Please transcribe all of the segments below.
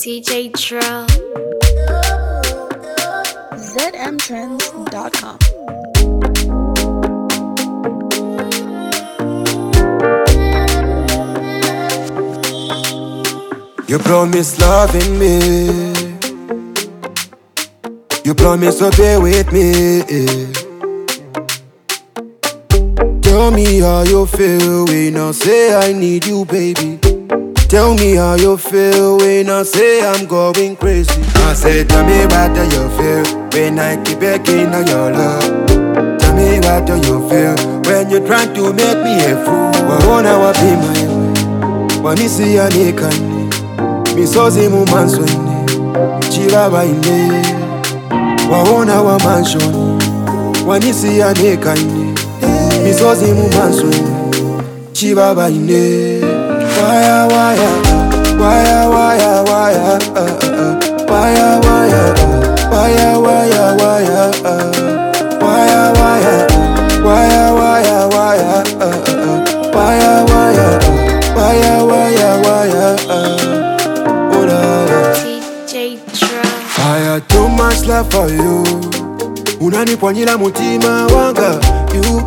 DJ Drill. ZMTrends.com. You promise loving me. You promise to be with me. Tell me how you feel when I say I need you, baby. Tell me how you feel when I say I'm going crazy. I say, tell me what do you feel when I keep begging on your love. Tell me what do you feel when you're trying to make me a fool. I wanna be my way. When you see a naked misozi mu mansoni chibaba ine waona wa manshoni wanisi ya neka ine misozi mu mansoni chibaba ine waya waya waya waya waya waya waya waya waya waya waya waya waya waya waya waya waya DJ Drill. I had too much love for you. Unanipwanyila mutima wanga. You.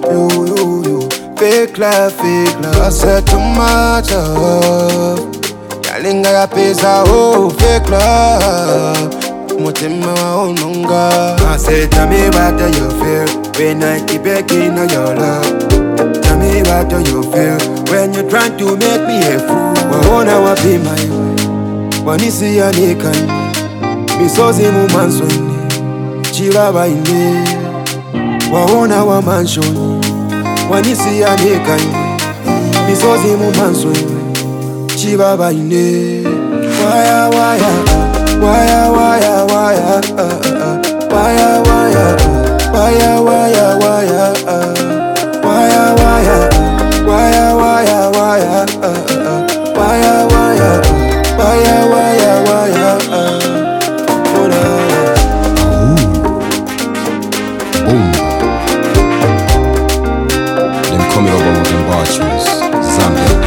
Fake love. I said too much love. Yalinga ya pesa, oh, fake love. Mutima wa ononga. I said, tell me what do you feel when I keep begging on your love. Tell me what do you feel when you're trying to make me a fool. I wanna be my way. Wanisi ya nekani misozi mu mansoni chibaba ine waona wa manshoni wanisi ya nekani misozi mu mansoni chibaba ine waya waya waya waya waya waya waya waya waya waya waya waya waya waya waya Them coming over with them bar tunes. Zambia